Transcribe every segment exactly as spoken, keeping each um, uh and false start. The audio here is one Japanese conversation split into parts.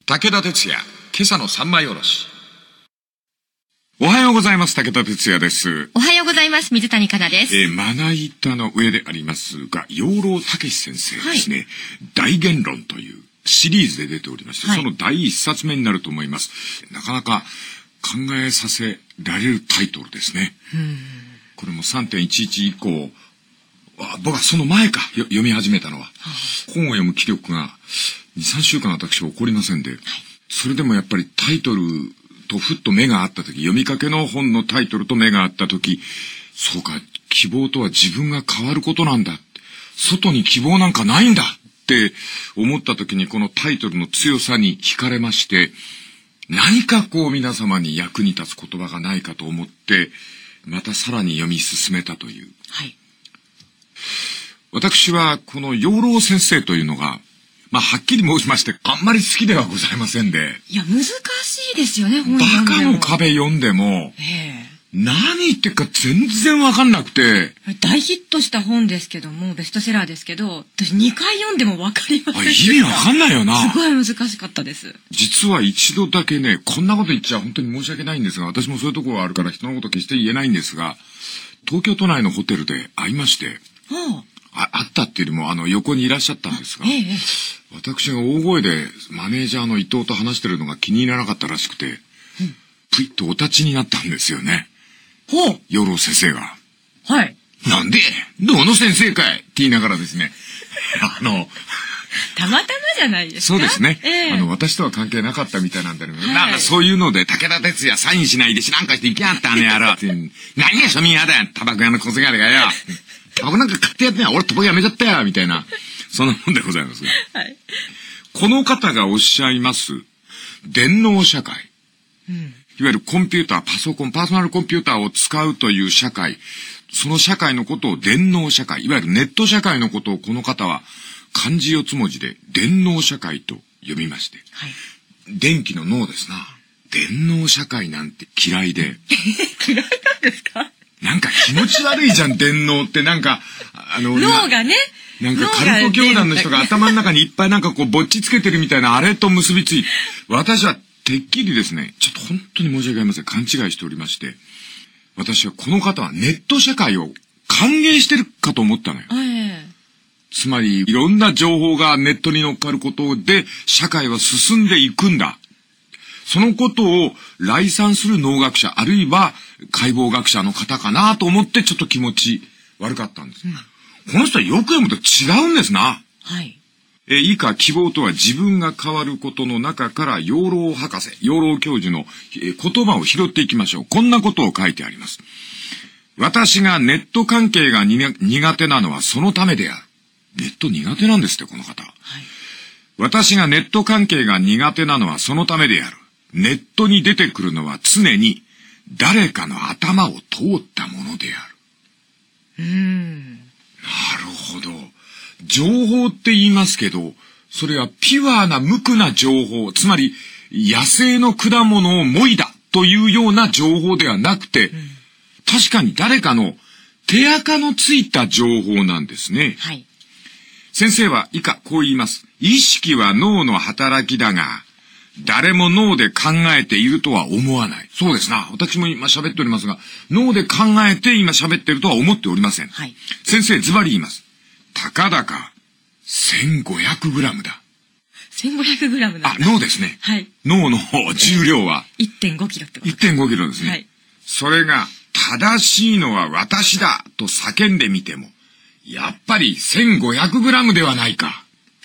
武田鉄矢、今朝の三枚おろし。おはようございます。武田鉄矢です。 おはようございます。水谷香奈です。 えー、まな板の上でありますが、養老孟司先生ですね、はい、大言論というシリーズで出ておりまして、はい、その第一冊目になると思います。なかなか考えさせられるタイトルですね。うんこれも さんてんいちいち 以降、あ僕はその前か読み始めたのは、はあ、本を読む気力がにさんしゅうかん私は起こりませんで、はい、それでもやっぱりタイトルとふっと目があった時、読みかけの本のタイトルと目があった時、そうか、希望とは自分が変わることなんだ、外に希望なんかないんだって思った時に、このタイトルの強さに惹かれまして、何かこう皆様に役に立つ言葉がないかと思ってまたさらに読み進めたという、はい、私はこの養老先生というのが、まあはっきり申しましてあんまり好きではございませんで、 いや難しいですよね。本バカの壁読んでも、えー何言ってるか全然わかんなくて。 大ヒットした本ですけども、ベストセラーですけど、私にかい読んでもわかりませんでした。 意味わかんないよな。 すごい難しかったです。 実は一度だけね、こんなこと言っちゃ本当に申し訳ないんですが、私もそういうところがあるから人のこと決して言えないんですが、東京都内のホテルで会いまして、はあ、あ会ったっていうよりもあの横にいらっしゃったんですが、ええ、私が大声でマネージャーの伊藤と話してるのが気に入らなかったらしくて、うん、ぷいっとお立ちになったんですよね。ほう養老先生が。はい。なんでどの先生かいって言いながらですね。あの、 たまたまじゃないですか。 そうですね。 えー、 あの、私とは関係なかったみたいなんだけど、はい、なんかそういうので、武田鉄矢サインしないで知らんかして行きやがったねやろって。何や庶民派だよタバコ屋の小せがれがよ。タバコなんか買ってやってんや。俺タバコやめちゃったよみたいな。そんなもんでございます。はい。この方がおっしゃいます、電脳社会。うんいわゆるコンピューター、パソコン、パーソナルコンピューターを使うという社会、その社会のことを電脳社会、いわゆるネット社会のことをこの方は漢字四つ文字で電脳社会と読みまして、はい、電気の脳ですな。電脳社会なんて嫌いで。 嫌いなんですか？ なんか気持ち悪いじゃん、電脳って。なんか、 あの、脳がね。 なんかカルト教団の人が頭の中にいっぱいなんかこうぼっちつけてるみたいなあれと結びついて、私はてっきりですね、ちょっと本当に申し訳ありません。勘違いしておりまして。私はこの方はネット社会を歓迎してるかと思ったのよ。えー、つまり、いろんな情報がネットに乗っかることで、社会は進んでいくんだ。そのことを来賛する脳学者、あるいは解剖学者の方かなと思って、ちょっと気持ち悪かったんです。うん、この人はよく読むと違うんですな。はい。え以下、希望とは自分が変わることの中から養老博士、養老教授の、え言葉を拾っていきましょう。こんなことを書いてあります。私がネット関係がに苦手なのはそのためである。ネット苦手なんですって、この方。はい、私がネット関係が苦手なのはそのためである。ネットに出てくるのは常に誰かの頭を通ったものである。うーん。なるほど。情報って言いますけど、それはピュアな無垢な情報、つまり野生の果物をもいだというような情報ではなくて、うん、確かに誰かの手垢のついた情報なんですね。はい、先生は以下こう言います。意識は脳の働きだが、誰も脳で考えているとは思わない。そうですな。私も今喋っておりますが、脳で考えて今喋っているとは思っておりません。はい、先生ズバリ言います。たかだかせんごひゃくグラムだ。 せんごひゃくグラムだ。 あ、脳ですね。はい。脳の重量は、 えー、いってんごキロってこと ?いってんごキロですね。はい。それが正しいのは私だと叫んでみても、やっぱりせんごひゃくグラムではないか。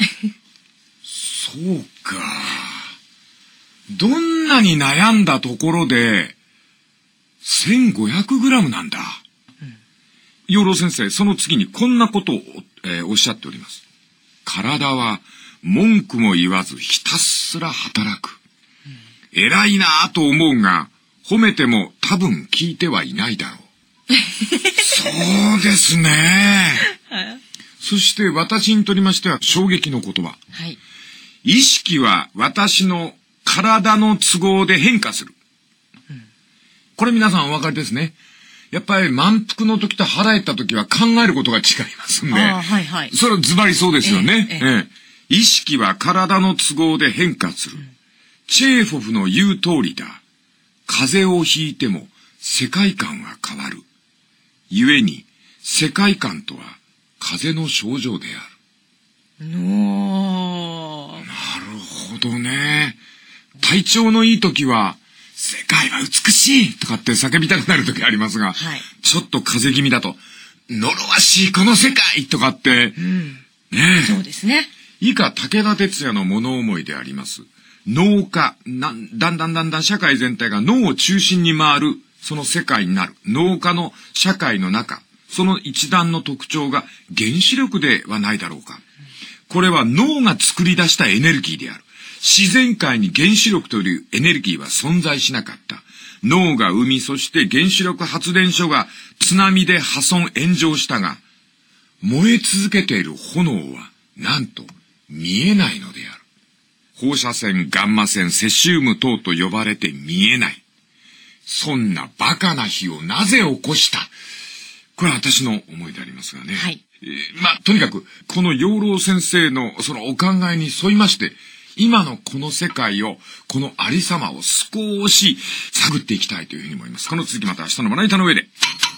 そうか。どんなに悩んだところでせんごひゃくグラムなんだ。養老先生、その次にこんなことを、えー、おっしゃっております。体は文句も言わずひたすら働く。うん、偉いなぁと思うが、褒めても多分聞いてはいないだろう。そうですね。そして私にとりましては衝撃の言葉。はい、意識は私の体の都合で変化する。うん、これ皆さんお分かりですね。やっぱり満腹の時と腹減った時は考えることが違いますんで。あ、はいはい、それはズバリそうですよね。ええええ、意識は体の都合で変化する。 チェーホフの言う通りだ。風邪をひいても世界観は変わる。故に世界観とは風邪の症状である。 おー。 なるほどね。体調のいい時は、世界は美しいとかって叫びたくなる時ありますが、はい、ちょっと風邪気味だと、呪わしいこの世界とかって、うん、ねえ。 そうですね。 以下、武田鉄矢の物思いであります。脳化、な、だんだんだんだん社会全体が脳を中心に回る、その世界になる。脳化の社会の中、その一段の特徴が原子力ではないだろうか。これは脳が作り出したエネルギーである。自然界に原子力というエネルギーは存在しなかった。脳が生み、そして原子力発電所が津波で破損炎上したが、燃え続けている炎は、なんと見えないのである。放射線、ガンマ線、セシウム等と呼ばれて見えない。そんなバカな日をなぜ起こした？これは私の思いでありますがね。はい。えー、まあ、とにかく、この養老先生のそのお考えに沿いまして、今のこの世界を、このありさまを少し探っていきたいというふうに思います。この続きまた明日のまな板の上で。